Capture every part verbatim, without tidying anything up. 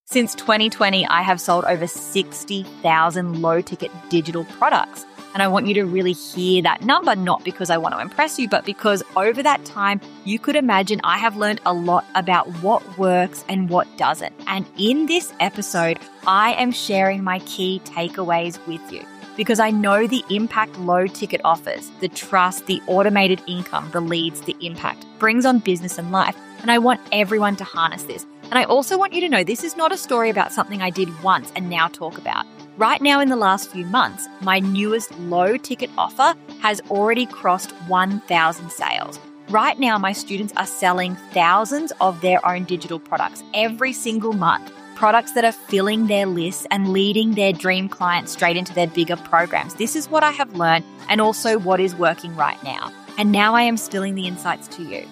Since twenty twenty, I have sold over sixty thousand low-ticket digital products. And I want you to really hear that number, not because I want to impress you, but because over that time, you could imagine I have learned a lot about what works and what doesn't. And in this episode, I am sharing my key takeaways with you because I know the impact low-ticket offers, the trust, the automated income, the leads, the impact brings on business and life. And I want everyone to harness this. And I also want you to know this is not a story about something I did once and now talk about. Right now in the last few months, my newest low-ticket offer has already crossed one thousand sales. Right now, my students are selling thousands of their own digital products every single month, products that are filling their lists and leading their dream clients straight into their bigger programs. This is what I have learned and also what is working right now. And now I am spilling the insights to you.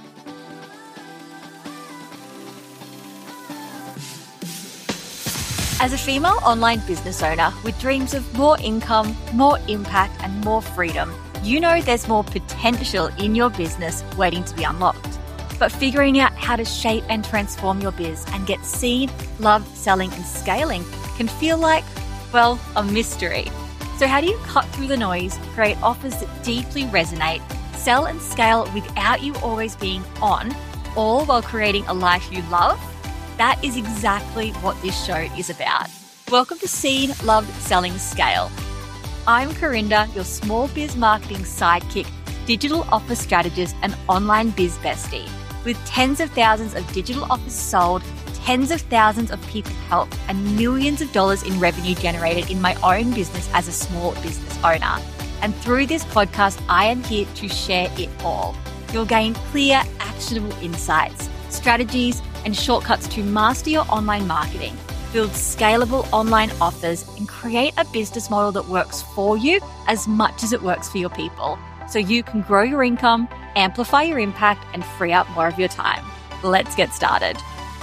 As a female online business owner with dreams of more income, more impact, and more freedom, you know there's more potential in your business waiting to be unlocked. But figuring out how to shape and transform your biz and get seen, loved, selling, and scaling can feel like, well, a mystery. So how do you cut through the noise, create offers that deeply resonate, sell and scale without you always being on, all while creating a life you love? That is exactly what this show is about. Welcome to Seen, Loved, Selling, Scale. I'm Corinda, your small biz marketing sidekick, digital offer strategist, and online biz bestie. With tens of thousands of digital offers sold, tens of thousands of people helped, and millions of dollars in revenue generated in my own business as a small business owner. And through this podcast, I am here to share it all. You'll gain clear, actionable insights, strategies, and shortcuts to master your online marketing, build scalable online offers, and create a business model that works for you as much as it works for your people, so you can grow your income, amplify your impact, and free up more of your time. Let's get started.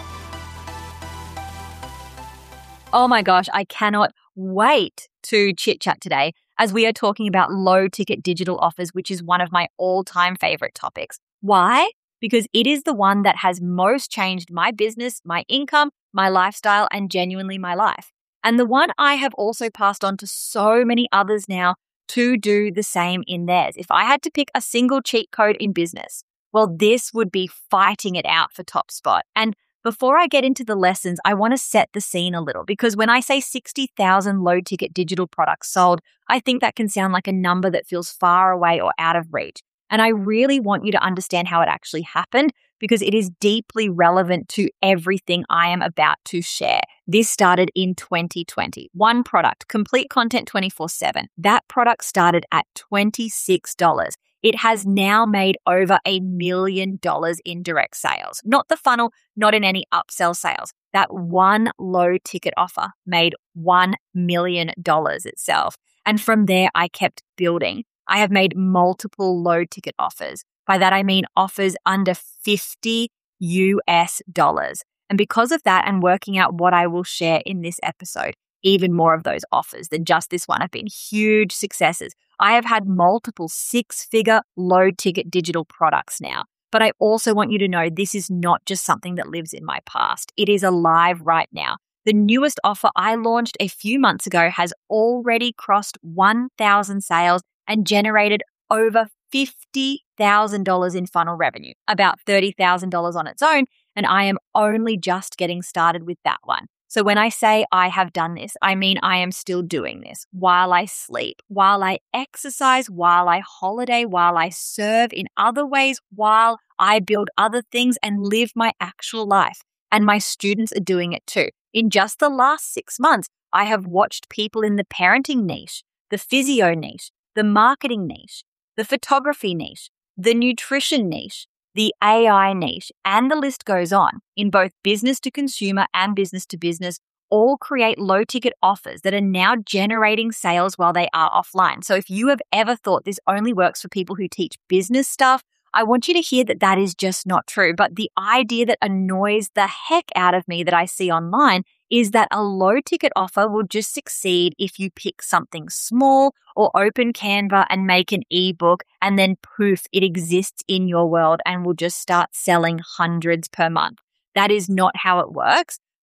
Oh my gosh, I cannot wait to chit chat today as we are talking about low ticket digital offers, which is one of my all-time favorite topics. Why? Because it is the one that has most changed my business, my income, my lifestyle, and genuinely my life. And the one I have also passed on to so many others now to do the same in theirs. If I had to pick a single cheat code in business, well, this would be fighting it out for top spot. And before I get into the lessons, I want to set the scene a little because when I say sixty thousand low-ticket digital products sold, I think that can sound like a number that feels far away or out of reach. And I really want you to understand how it actually happened because it is deeply relevant to everything I am about to share. This started in twenty twenty. One product, Complete Content twenty-four seven. That product started at twenty-six dollars. It has now made over a million dollars in direct sales. Not the funnel, not in any upsell sales. That one low ticket offer made one million dollars itself. And from there, I kept building. I have made multiple low ticket offers. By that, I mean offers under fifty U S dollars. And because of that and working out what I will share in this episode, even more of those offers than just this one have been huge successes. I have had multiple six-figure low ticket digital products now. But I also want you to know this is not just something that lives in my past. It is alive right now. The newest offer I launched a few months ago has already crossed one thousand sales and generated over fifty thousand dollars in funnel revenue, about thirty thousand dollars on its own, and I am only just getting started with that one. So when I say I have done this, I mean I am still doing this while I sleep, while I exercise, while I holiday, while I serve in other ways, while I build other things and live my actual life. And my students are doing it too. In just the last six months, I have watched people in the parenting niche, the physio niche, the marketing niche, the photography niche, the nutrition niche, the A I niche, and the list goes on, in both business to consumer and business to business, all create low ticket offers that are now generating sales while they are offline. So if you have ever thought this only works for people who teach business stuff, I want you to hear that that is just not true. But the idea that annoys the heck out of me that I see online is that a low ticket offer will just succeed if you pick something small or open Canva and make an ebook and then poof, it exists in your world and will just start selling hundreds per month. That is not how it works.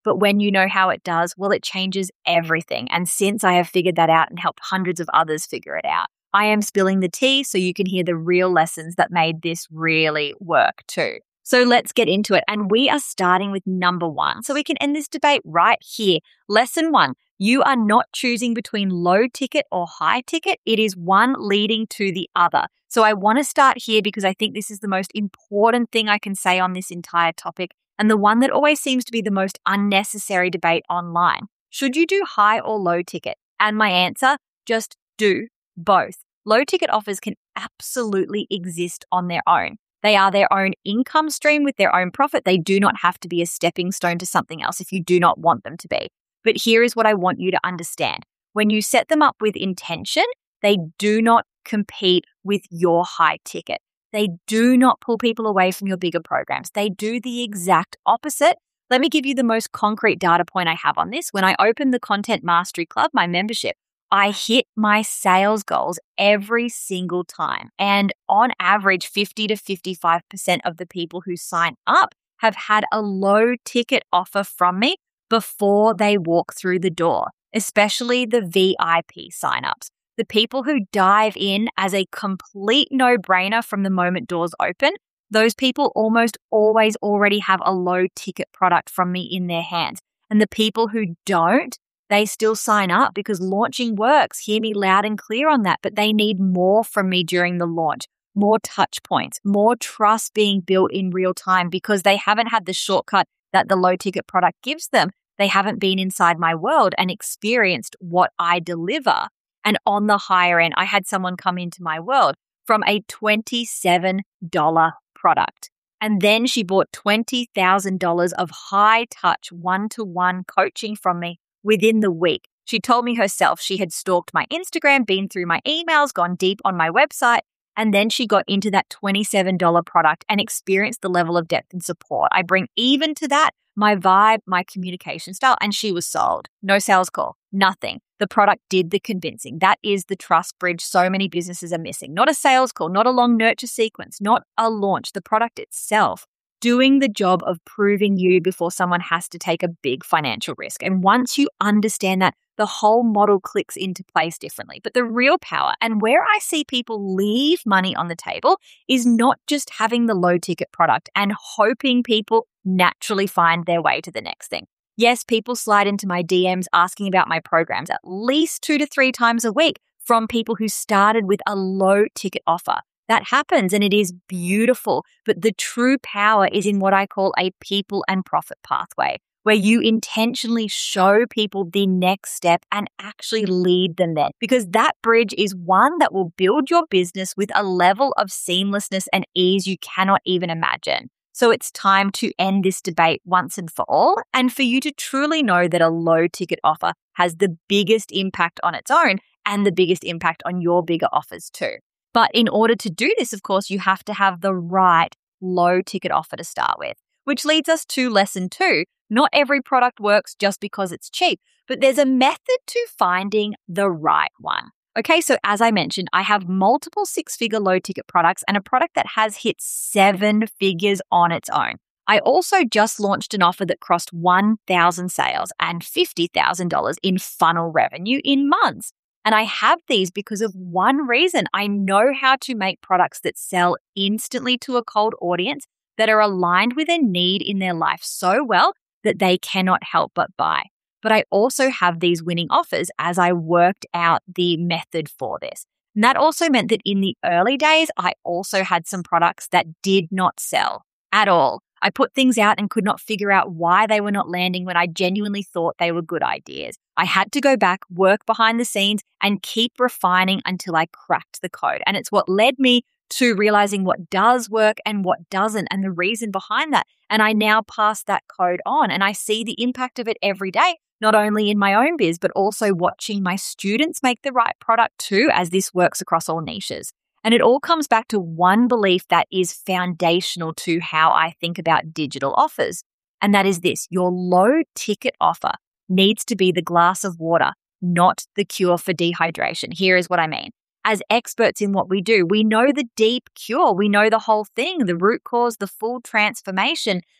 But when you know how it does, well, it changes everything. And since I have figured that out and helped hundreds of others figure it out, I am spilling the tea so you can hear the real lessons that made this really work too. So let's get into it. And we are starting with number one. So we can end this debate right here. Lesson one, you are not choosing between low ticket or high ticket. It is one leading to the other. So I want to start here because I think this is the most important thing I can say on this entire topic and the one that always seems to be the most unnecessary debate online. Should you do high or low ticket? And my answer, just do both. Low ticket offers can absolutely exist on their own. They are their own income stream with their own profit. They do not have to be a stepping stone to something else if you do not want them to be. But here is what I want you to understand. When you set them up with intention, they do not compete with your high ticket. They do not pull people away from your bigger programs. They do the exact opposite. Let me give you the most concrete data point I have on this. When I opened the Content Mastery Club, my membership, I hit my sales goals every single time. And on average, fifty to fifty-five percent of the people who sign up have had a low ticket offer from me before they walk through the door, especially the V I P signups. The people who dive in as a complete no-brainer from the moment doors open, those people almost always already have a low ticket product from me in their hands. And the people who don't, they still sign up because launching works. Hear me loud and clear on that, but they need more from me during the launch, more touch points, more trust being built in real time because they haven't had the shortcut that the low ticket product gives them. They haven't been inside my world and experienced what I deliver. And on the higher end, I had someone come into my world from a twenty-seven dollars product. And then she bought twenty thousand dollars of high touch one-to-one coaching from me within the week. She told me herself she had stalked my Instagram, been through my emails, gone deep on my website, and then she got into that twenty-seven dollars product and experienced the level of depth and support. I bring even to that my vibe, my communication style, and she was sold. No sales call, nothing. The product did the convincing. That is the trust bridge so many businesses are missing. Not a sales call, not a long nurture sequence, not a launch, the product itself. Doing the job of proving you before someone has to take a big financial risk. And once you understand that, the whole model clicks into place differently. But the real power and where I see people leave money on the table is not just having the low ticket product and hoping people naturally find their way to the next thing. Yes, people slide into my D Ms asking about my programs at least two to three times a week from people who started with a low ticket offer. That happens and it is beautiful, but the true power is in what I call a people and profit pathway, where you intentionally show people the next step and actually lead them there. Because that bridge is one that will build your business with a level of seamlessness and ease you cannot even imagine. So it's time to end this debate once and for all, and for you to truly know that a low ticket offer has the biggest impact on its own and the biggest impact on your bigger offers too. But in order to do this, of course, you have to have the right low ticket offer to start with, which leads us to lesson two. Not every product works just because it's cheap, but there's a method to finding the right one. Okay, so as I mentioned, I have multiple six-figure low-ticket products and a product that has hit seven figures on its own. I also just launched an offer that crossed one thousand sales and fifty thousand dollars in funnel revenue in months. And I have these because of one reason. I know how to make products that sell instantly to a cold audience that are aligned with a need in their life so well that they cannot help but buy. But I also have these winning offers as I worked out the method for this. And that also meant that in the early days, I also had some products that did not sell at all. I put things out and could not figure out why they were not landing when I genuinely thought they were good ideas. I had to go back, work behind the scenes, and keep refining until I cracked the code. And it's what led me to realizing what does work and what doesn't and the reason behind that. And I now pass that code on and I see the impact of it every day, not only in my own biz, but also watching my students make the right product too, as this works across all niches. And it all comes back to one belief that is foundational to how I think about digital offers. And that is this: your low ticket offer needs to be the glass of water, not the cure for dehydration. Here is what I mean. As experts in what we do, we know the deep cure. We know the whole thing, the root cause, the full transformation.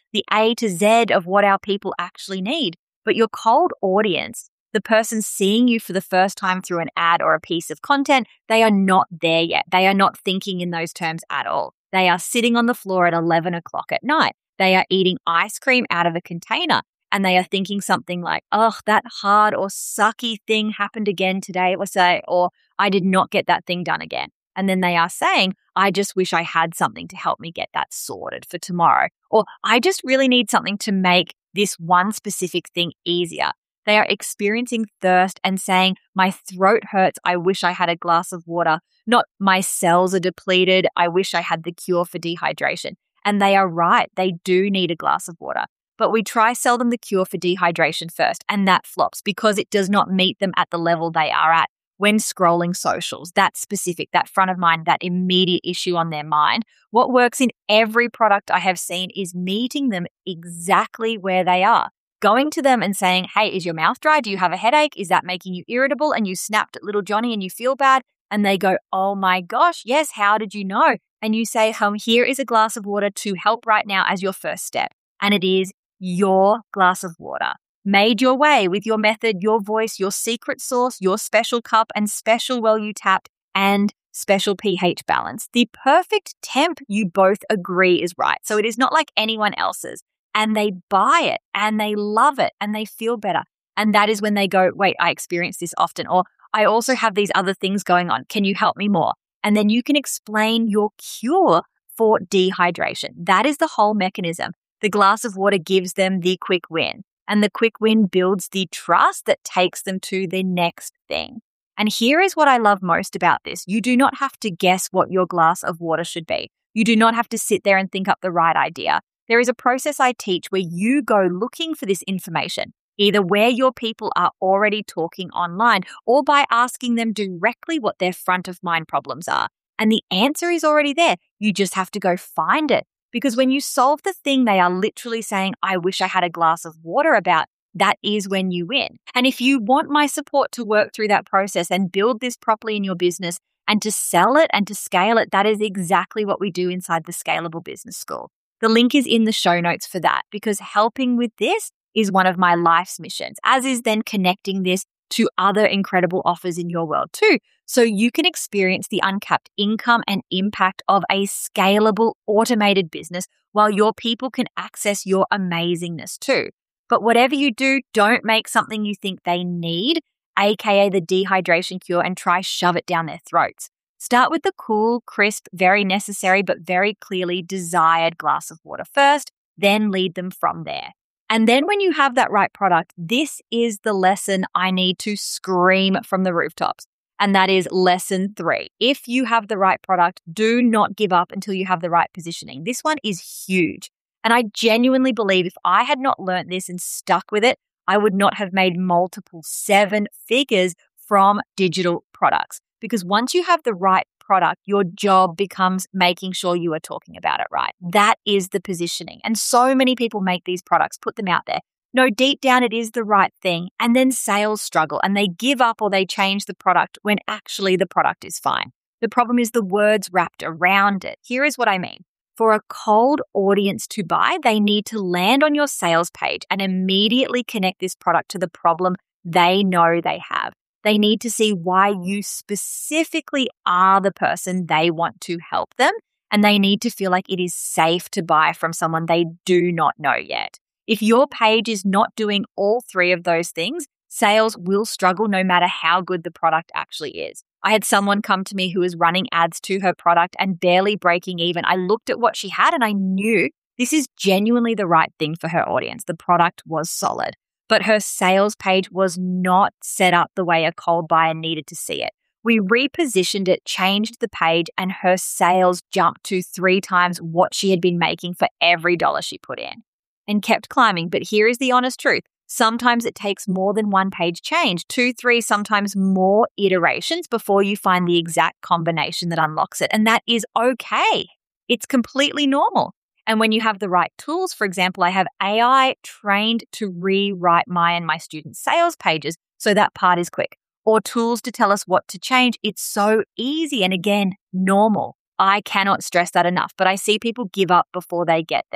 the A to Z of what our people actually need. But your cold audience, the person seeing you for the first time through an ad or a piece of content, they are not there yet. They are not thinking in those terms at all. They are sitting on the floor at eleven o'clock at night. They are eating ice cream out of a container and they are thinking something like, oh, that hard or sucky thing happened again today, or say, or I did not get that thing done again. And then they are saying, I just wish I had something to help me get that sorted for tomorrow. Or I just really need something to make this one specific thing easier. They are experiencing thirst and saying, my throat hurts. I wish I had a glass of water. Not my cells are depleted. I wish I had the cure for dehydration. And they are right. They do need a glass of water. But we try sell them the cure for dehydration first, and that flops because it does not meet them at the level they are at when scrolling socials. That specific, that front of mind, that immediate issue on their mind. What works in every product I have seen is meeting them exactly where they are. Going to them and saying, hey, is your mouth dry? Do you have a headache? Is that making you irritable? And you snapped at little Johnny and you feel bad. And they go, oh my gosh, yes, how did you know? And you say, home, here is a glass of water to help right now as your first step. And it is your glass of water. Made your way with your method, your voice, your secret sauce, your special cup and special well you tapped and special pH balance. The perfect temp you both agree is right. So it is not like anyone else's. And they buy it and they love it and they feel better. And that is when they go, wait, I experience this often. Or I also have these other things going on. Can you help me more? And then you can explain your cure for dehydration. That is the whole mechanism. The glass of water gives them the quick win. And the quick win builds the trust that takes them to the next thing. And here is what I love most about this. You do not have to guess what your glass of water should be. You do not have to sit there and think up the right idea. There is a process I teach where you go looking for this information, either where your people are already talking online or by asking them directly what their front of mind problems are. And the answer is already there. You just have to go find it. Because when you solve the thing they are literally saying, I wish I had a glass of water about, that is when you win. And if you want my support to work through that process and build this properly in your business and to sell it and to scale it, that is exactly what we do inside the Scalable Business School. The link is in the show notes for that, because helping with this is one of my life's missions, as is then connecting this to other incredible offers in your world too. So you can experience the uncapped income and impact of a scalable, automated business while your people can access your amazingness too. But whatever you do, don't make something you think they need, aka the dehydration cure, and try shove it down their throats. Start with the cool, crisp, very necessary, but very clearly desired glass of water first, then lead them from there. And then when you have that right product, this is the lesson I need to scream from the rooftops. And that is lesson three. If you have the right product, do not give up until you have the right positioning. This one is huge. And I genuinely believe if I had not learned this and stuck with it, I would not have made multiple seven figures from digital products. Because once you have the right product, your job becomes making sure you are talking about it right. That is the positioning. And so many people make these products, put them out there. No, deep down it is the right thing. And then sales struggle and they give up or they change the product when actually the product is fine. The problem is the words wrapped around it. Here is what I mean. For a cold audience to buy, they need to land on your sales page and immediately connect this product to the problem they know they have. They need to see why you specifically are the person they want to help them, and they need to feel like it is safe to buy from someone they do not know yet. If your page is not doing all three of those things, sales will struggle no matter how good the product actually is. I had someone come to me who was running ads to her product and barely breaking even. I looked at what she had and I knew this is genuinely the right thing for her audience. The product was solid. But her sales page was not set up the way a cold buyer needed to see it. We repositioned it, changed the page, and her sales jumped to three times what she had been making for every dollar she put in and kept climbing. But here is the honest truth. Sometimes it takes more than one page change, two, three, sometimes more iterations before you find the exact combination that unlocks it. And that is okay. It's completely normal. And when you have the right tools, for example, I have A I trained to rewrite my and my students' sales pages, so that part is quick. Or tools to tell us what to change. It's so easy and again, normal. I cannot stress that enough, but I see people give up before they get there.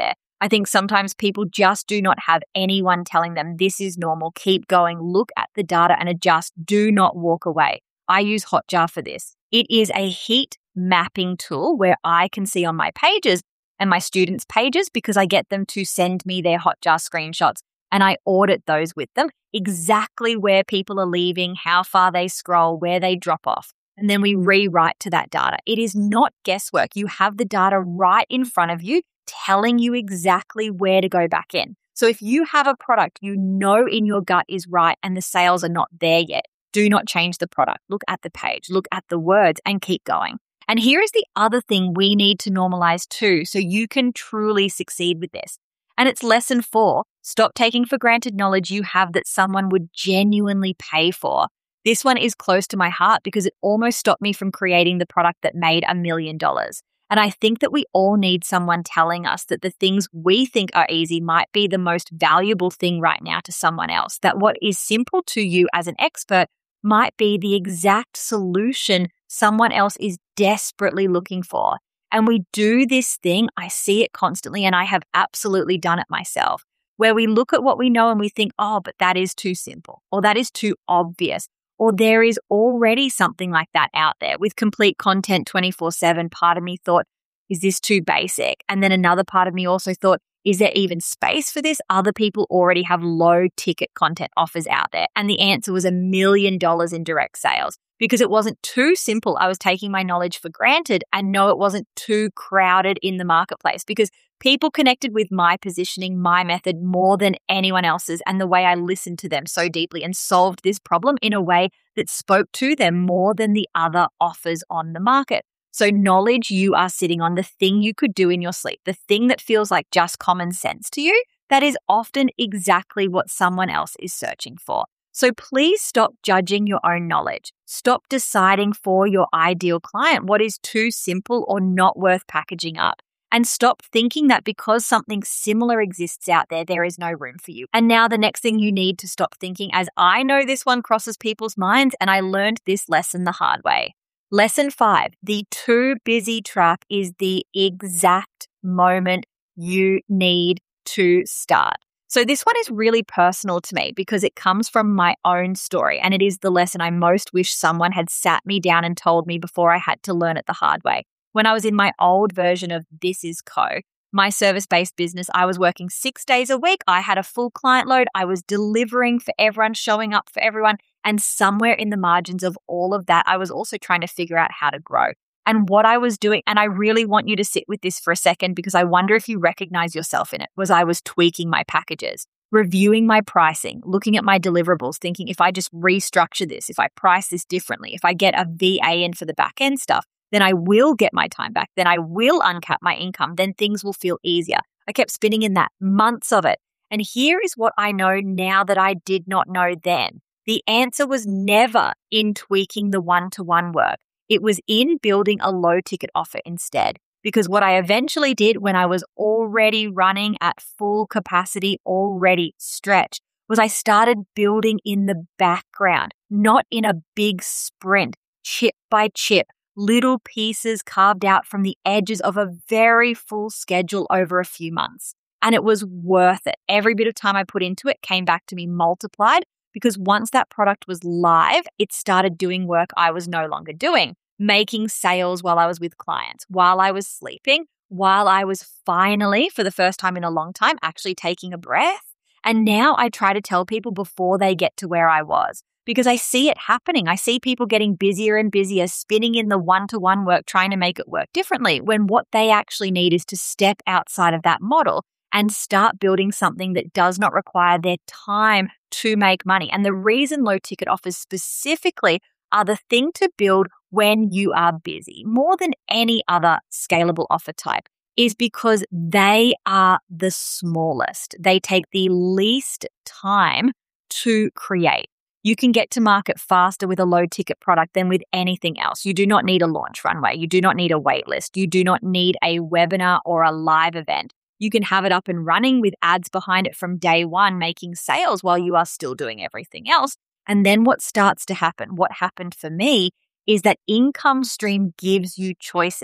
I think sometimes people just do not have anyone telling them this is normal, keep going, look at the data and adjust, do not walk away. I use Hotjar for this. It is a heat mapping tool where I can see on my pages and my students' pages, because I get them to send me their Hotjar screenshots and I audit those with them, exactly where people are leaving, how far they scroll, where they drop off. And then we rewrite to that data. It is not guesswork. You have the data right in front of you, telling you exactly where to go back in. So if you have a product you know in your gut is right and the sales are not there yet, do not change the product. Look at the page, look at the words and keep going. And here is the other thing we need to normalize too, so you can truly succeed with this. And it's lesson four. Stop taking for granted knowledge you have that someone would genuinely pay for. This one is close to my heart because it almost stopped me from creating the product that made a million dollars. And I think that we all need someone telling us that the things we think are easy might be the most valuable thing right now to someone else. That what is simple to you as an expert might be the exact solution someone else is desperately looking for. And we do this thing, I see it constantly, and I have absolutely done it myself, where we look at what we know and we think, oh, but that is too simple, or that is too obvious, or there is already something like that out there with complete content twenty-four seven. Part of me thought, is this too basic? And then another part of me also thought, is there even space for this? Other people already have low ticket content offers out there. And the answer was a million dollars in direct sales because it wasn't too simple. I was taking my knowledge for granted, and no, it wasn't too crowded in the marketplace because people connected with my positioning, my method more than anyone else's, and the way I listened to them so deeply and solved this problem in a way that spoke to them more than the other offers on the market. So knowledge you are sitting on, the thing you could do in your sleep, the thing that feels like just common sense to you, that is often exactly what someone else is searching for. So please stop judging your own knowledge. Stop deciding for your ideal client what is too simple or not worth packaging up. And stop thinking that because something similar exists out there, there is no room for you. And now the next thing you need to stop thinking, as I know this one crosses people's minds, and I learned this lesson the hard way. Lesson five, the too busy trap is the exact moment you need to start. So this one is really personal to me because it comes from my own story, and it is the lesson I most wish someone had sat me down and told me before I had to learn it the hard way. When I was in my old version of This Is Co., my service-based business, I was working six days a week. I had a full client load. I was delivering for everyone, showing up for everyone. And somewhere in the margins of all of that, I was also trying to figure out how to grow. And what I was doing, and I really want you to sit with this for a second because I wonder if you recognize yourself in it, was I was tweaking my packages, reviewing my pricing, looking at my deliverables, thinking if I just restructure this, if I price this differently, if I get a V A in for the back end stuff, then I will get my time back. Then I will uncap my income. Then things will feel easier. I kept spinning in that, months of it. And here is what I know now that I did not know then. The answer was never in tweaking the one-to-one work. It was in building a low ticket offer instead. Because what I eventually did when I was already running at full capacity, already stretched, was I started building in the background, not in a big sprint, chip by chip, little pieces carved out from the edges of a very full schedule over a few months. And it was worth it. Every bit of time I put into it came back to me multiplied because once that product was live, it started doing work I was no longer doing, making sales while I was with clients, while I was sleeping, while I was finally, for the first time in a long time, actually taking a breath. And now I try to tell people before they get to where I was. Because I see it happening. I see people getting busier and busier, spinning in the one-to-one work, trying to make it work differently, when what they actually need is to step outside of that model and start building something that does not require their time to make money. And the reason low ticket offers specifically are the thing to build when you are busy, more than any other scalable offer type, is because they are the smallest. They take the least time to create. You can get to market faster with a low ticket product than with anything else. You do not need a launch runway. You do not need a wait list. You do not need a webinar or a live event. You can have it up and running with ads behind it from day one, making sales while you are still doing everything else. And then what starts to happen, what happened for me, is that income stream gives you choices.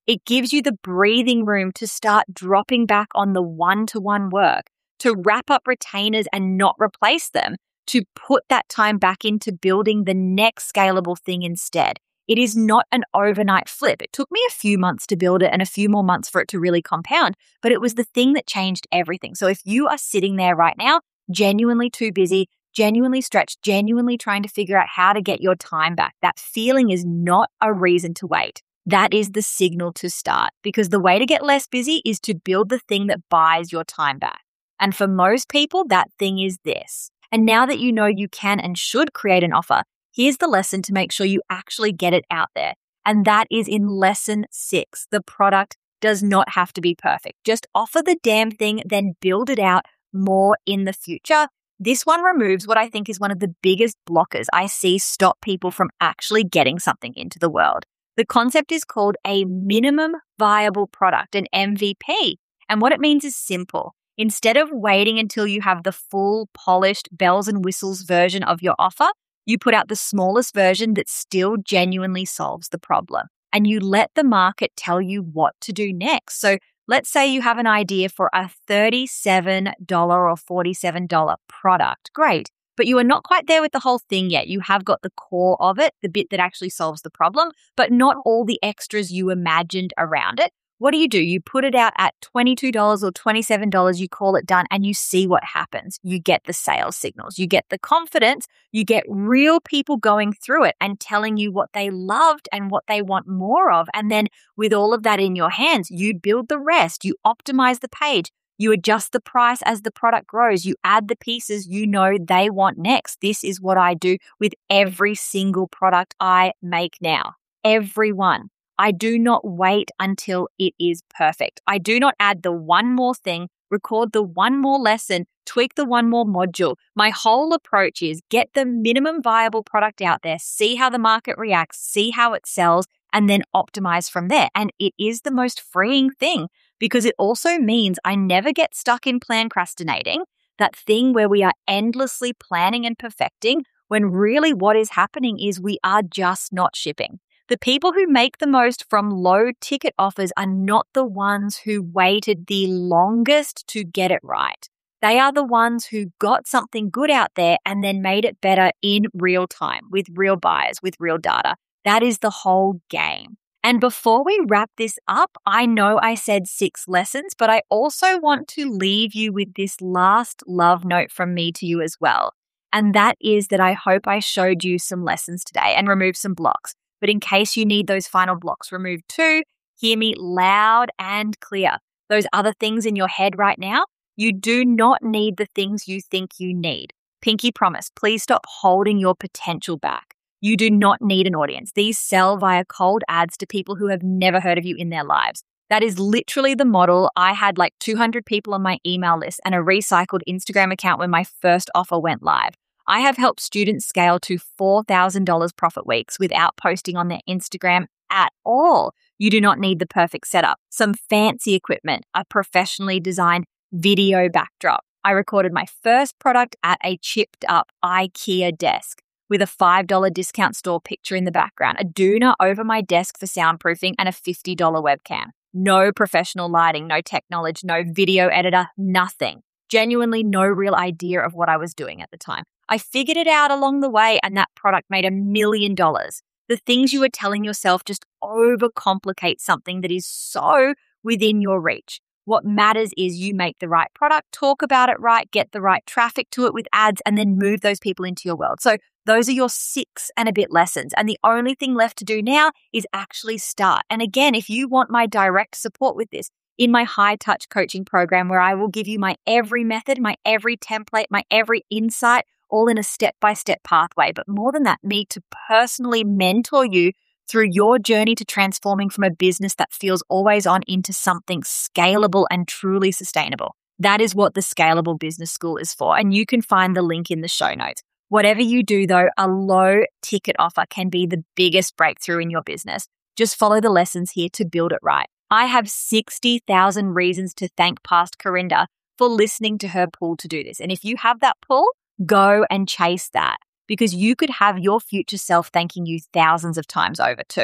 It gives you the breathing room to start dropping back on the one-to-one work, to wrap up retainers and not replace them, to put that time back into building the next scalable thing instead. It is not an overnight flip. It took me a few months to build it and a few more months for it to really compound, but it was the thing that changed everything. So if you are sitting there right now, genuinely too busy, genuinely stretched, genuinely trying to figure out how to get your time back, that feeling is not a reason to wait. That is the signal to start, because the way to get less busy is to build the thing that buys your time back. And for most people, that thing is this. And now that you know you can and should create an offer, here's the lesson to make sure you actually get it out there. And that is in lesson six. The product does not have to be perfect. Just offer the damn thing, then build it out more in the future. This one removes what I think is one of the biggest blockers I see stop people from actually getting something into the world. The concept is called a minimum viable product, an M V P. And what it means is simple. Instead of waiting until you have the full, polished, bells and whistles version of your offer, you put out the smallest version that still genuinely solves the problem. And you let the market tell you what to do next. So let's say you have an idea for a thirty-seven dollars or forty-seven dollars product. Great. But you are not quite there with the whole thing yet. You have got the core of it, the bit that actually solves the problem, but not all the extras you imagined around it. What do you do? You put it out at twenty-two dollars or twenty-seven dollars, you call it done, and you see what happens. You get the sales signals, you get the confidence, you get real people going through it and telling you what they loved and what they want more of. And then with all of that in your hands, you build the rest, you optimize the page, you adjust the price as the product grows, you add the pieces you know they want next. This is what I do with every single product I make now. Every one. I do not wait until it is perfect. I do not add the one more thing, record the one more lesson, tweak the one more module. My whole approach is get the minimum viable product out there, see how the market reacts, see how it sells, and then optimize from there. And it is the most freeing thing because it also means I never get stuck in plancrastinating, that thing where we are endlessly planning and perfecting when really what is happening is we are just not shipping. The people who make the most from low ticket offers are not the ones who waited the longest to get it right. They are the ones who got something good out there and then made it better in real time with real buyers, with real data. That is the whole game. And before we wrap this up, I know I said six lessons, but I also want to leave you with this last love note from me to you as well. And that is that I hope I showed you some lessons today and removed some blocks. But in case you need those final blocks removed too, hear me loud and clear. Those other things in your head right now, you do not need the things you think you need. Pinky promise, please stop holding your potential back. You do not need an audience. These sell via cold ads to people who have never heard of you in their lives. That is literally the model. I had like two hundred people on my email list and a recycled Instagram account when my first offer went live. I have helped students scale to four thousand dollars profit weeks without posting on their Instagram at all. You do not need the perfect setup, some fancy equipment, a professionally designed video backdrop. I recorded my first product at a chipped up IKEA desk with a five dollars discount store picture in the background, a doona over my desk for soundproofing, and a fifty dollars webcam. No professional lighting, no tech knowledge, no video editor, nothing. Genuinely no real idea of what I was doing at the time. I figured it out along the way and that product made a million dollars. The things you are telling yourself just overcomplicate something that is so within your reach. What matters is you make the right product, talk about it right, get the right traffic to it with ads, and then move those people into your world. So those are your six and a bit lessons. And the only thing left to do now is actually start. And again, if you want my direct support with this, in my high touch coaching program where I will give you my every method, my every template, my every insight, all in a step-by-step pathway. But more than that, me to personally mentor you through your journey to transforming from a business that feels always on into something scalable and truly sustainable. That is what the Scalable Business School is for. And you can find the link in the show notes. Whatever you do though, a low ticket offer can be the biggest breakthrough in your business. Just follow the lessons here to build it right. I have sixty thousand reasons to thank past Corinda for listening to her pull to do this. And if you have that pull, go and chase that because you could have your future self thanking you thousands of times over too.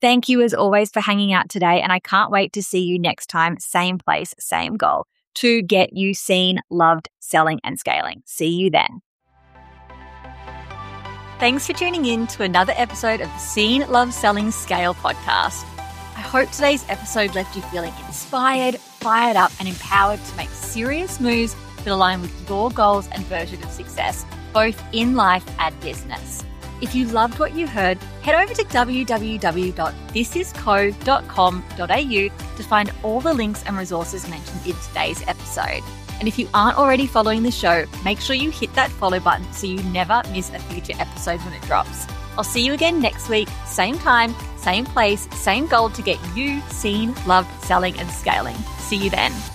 Thank you as always for hanging out today, and I can't wait to see you next time, same place, same goal, to get you seen, loved, selling, and scaling. See you then. Thanks for tuning in to another episode of the Seen, Love, Selling, Scale podcast. I hope today's episode left you feeling inspired, fired up, and empowered to make serious moves that align with your goals and version of success, both in life and business. If you loved what you heard, head over to w w w dot this is co dot com dot a u to find all the links and resources mentioned in today's episode. And if you aren't already following the show, make sure you hit that follow button so you never miss a future episode when it drops. I'll see you again next week, same time, same place, same goal to get you seen, loved, selling, and scaling. See you then.